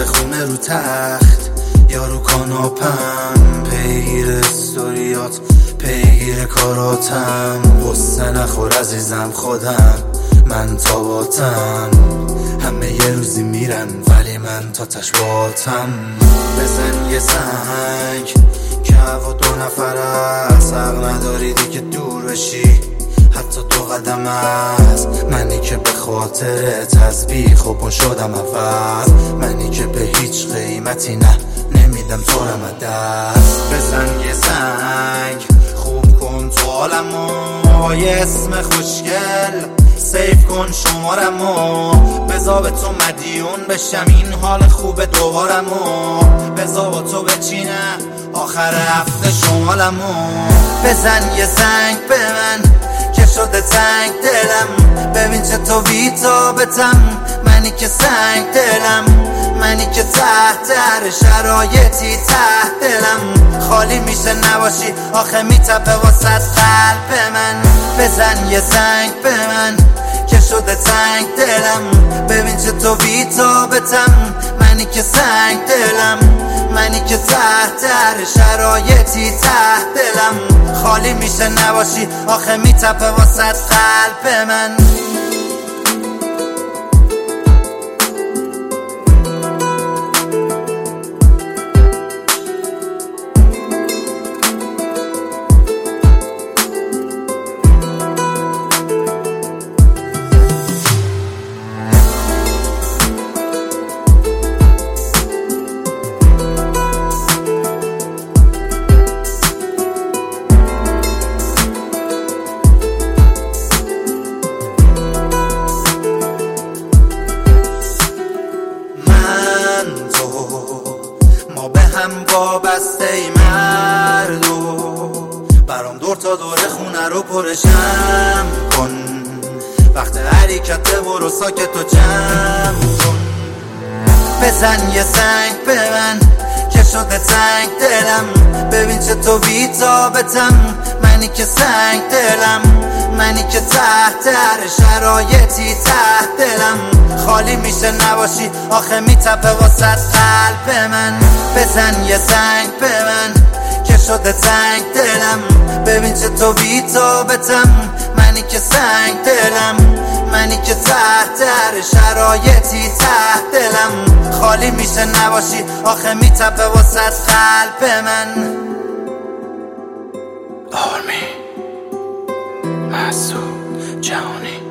خونه رو تخت یا رو کاناپم، پیگیر استوریات پیگیر کاراتم. غصه نخور عزیزم خودم من تاباتم، همه یه روزی میرن ولی من تا تشباتم. بزن یه سنگ که هوا 2 نفر است، حق نداری دیگه دور بشی حتی 2 قدم است. منی که به خاطر تسبیح و شدم اول، منی که به هیچ قیمتی نمیدم تو رم دست. بزن یه سنگ خوب کن تو عالمو، یه اسم خوشگل سیف کن شمارمو، بذار به تو مدیون بشم این حال خوب دوبارمو، بذار با تو بچینم آخر هفته شمالمو. بزن یه زنگ به من که شده تنگ دلم، ببین چطوری تابتم، منی که سنگ دلم، منی که تحت هر شرایطی تحت دلم خالی میشه نباشی آخه میتپه واسه قلب من. بزن یه زنگ به من که شده تنگ دلم، ببین چطوری تابتم، منی که سنگ دلم، منی که تحت هر شرایطی تحت دلم خالی میشه نباشی آخه میتپه واسه قلب من. هم وابسته ای مردو، برام دور تا دور خونه رو پرشم کن، وقت حرکت برو ساکت و جمع کن. بزن یه زنگ به من که شده تنگ دلم، ببین چطوری تابتم، منی که سنگ دلم، منی که تحت هر شرایطی تحت دلم خالی میشه نباشی آخه میتپه واسه قلب من. بزن یه زنگ به من که شده تنگ دلم، ببین چطوری تابتم، منی که سنگ دلم، منی که تحت هر شرایطی تحت دلم خالی میشه نباشی آخه میتپه واسه قلب من. آرمی مسعود جهانی